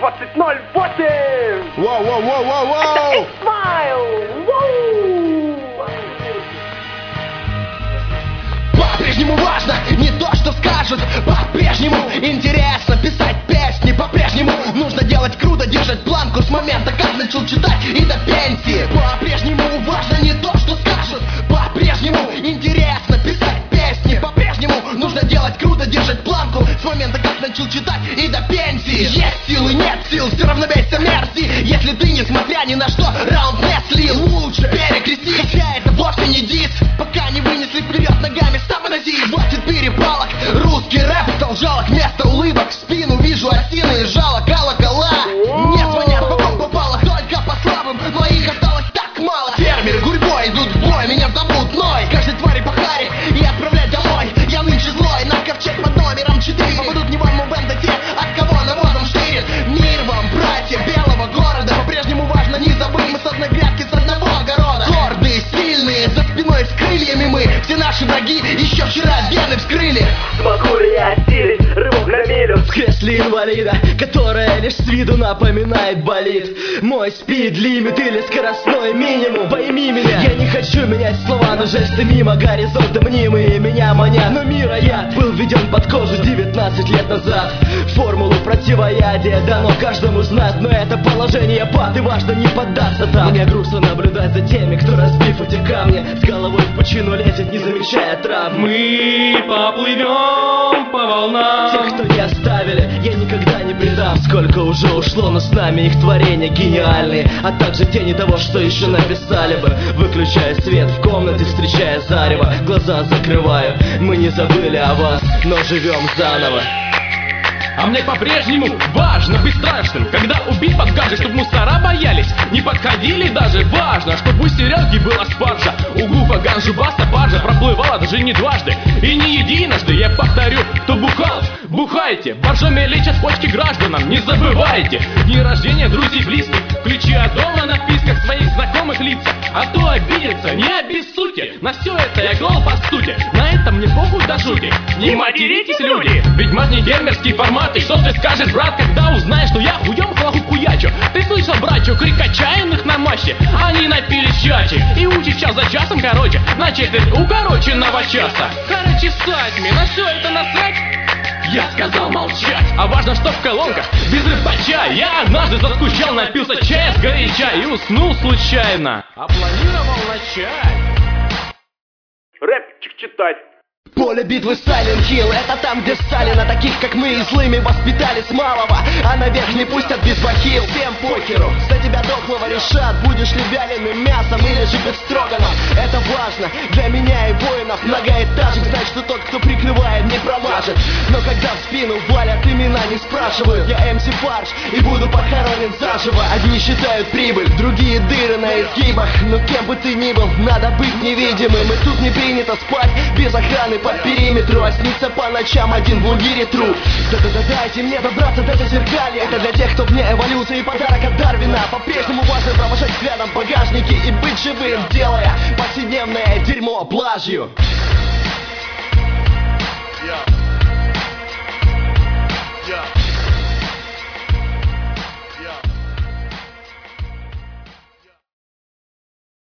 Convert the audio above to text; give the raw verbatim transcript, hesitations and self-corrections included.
двадцать ноль восемь. Воу, воу, воу, воу, воу. X-Mile. По-прежнему важно не то, что скажут. По-прежнему интересно писать песни. По-прежнему нужно делать круто, держать планку с момента, как начал читать, и до пенсии. По-прежнему важно не то, что скажут. По-прежнему интересно писать песни. По-прежнему нужно делать круто, держать планку с момента, как начал читать, и до пенсии. Есть силы, нет сил, все равно бейся, мерси. Если ты, несмотря ни на что, раунд не слил, лучше перекрестись. Хотя это вовсе не дис, пока не вынесли вперед ногами, стопы носи. Хватит перепалок, русский рэп стал жалок. Вместо улыбок в спину вижу осины и жало колокола. Не звонят по ком попало, только по слабым, но их осталось так мало. Фермеры гурьбой идут в бой, меня зовут Ной. Каждой твари по харе и отправлять домой. Я нынче злой, на ковчег под номером четыре. Попадут не вам, в те, от кого навозом штырит. Мир вам, братья белого города. По-прежнему важно не забыть, мы с одной грядки, с одного огорода. Гордые, сильные, за спиной с крыльями мы. Все наши враги еще вчера вены вскрыли. Смогу ли я осилить рывок на милю в кресле инвалида, которая лишь с виду напоминает болид. Мой спид-лимит или скоростной минимум. Пойми меня, я не хочу менять слова, но жесты мимо, горизонты мнимые меня манят. Но мирояд был введен под кожу девятнадцать лет назад. Формулу противоядия дано каждому знать, но это положение пад, и важно не поддаться там. Мне грустно наблюдать за теми, кто, разбив эти камни, с головой в пучину лезет, не замечая травм. Мы поплывем по волнам. Тех, кто не оставили, я никогда не предам. Сколько уже ушло, но с нами их творения гениальные, а также тени того, что еще написали бы. Выключая свет в комнате, встречая зарево, глаза закрываю. Мы не забыли о вас, но живем заново. А мне по-прежнему важно быть страшным, когда убить подгажи, чтоб мусора боялись, не подходили даже. Важно, чтобы у Сереги была спаржа, у Гуфа Ганжи Баста баржа проплывала даже не дважды и не единожды. Я повторю, кто бухал, бухайте, боржоми лечат почки гражданам, не забывайте. Дни рождения друзей близких, ключи от дома на вписках своих знакомых лица. А то обидится, не обессудьте, на все это я гол по сути. На этом мне похуй до жути, не материтесь, люди, ведь мат не геймерский формат. И что ты скажешь, брат, когда узнаешь, что я хуем хлаху хуячу? Ты слышал, братью, крик отчаянных на мощи? Они напились чачи и учат час за часом, короче, на четверть укороченного часа. Короче, ссать мне, на все это насрать? Я сказал молчать. А важно, что в колонках без рыбача. Я однажды заскучал, напился чая с горяча и уснул случайно, а планировал начать рэпчик читать. Поле битвы Silent Hill, это там, где Сталин, а таких, как мы, и злыми воспитали с малого, а наверх не пустят без бахил. Всем похеру, за тебя дохлого решат, будешь ли вяленым мясом или же бефстроганом. Это важно для меня и воинов многоэтажек, знать, что тот, кто прикрывает, не промажет. Но когда в спину валят, имена не спрашивают. Я эм си Фарш и буду похоронен заживо. Одни считают прибыль, другие дыры на изгибах. Но кем бы ты ни был, надо быть невидимым. И тут не принято спать без охраны по периметру, а снится по ночам один в мундире труп. Да-да-да, дайте мне добраться до зазеркалья. Это для тех, кто вне эволюции, и подарок от Дарвина. По-прежнему важно провожать взглядом багажники и быть живым, делая повседневное дерьмо блажью. Yeah. Yeah.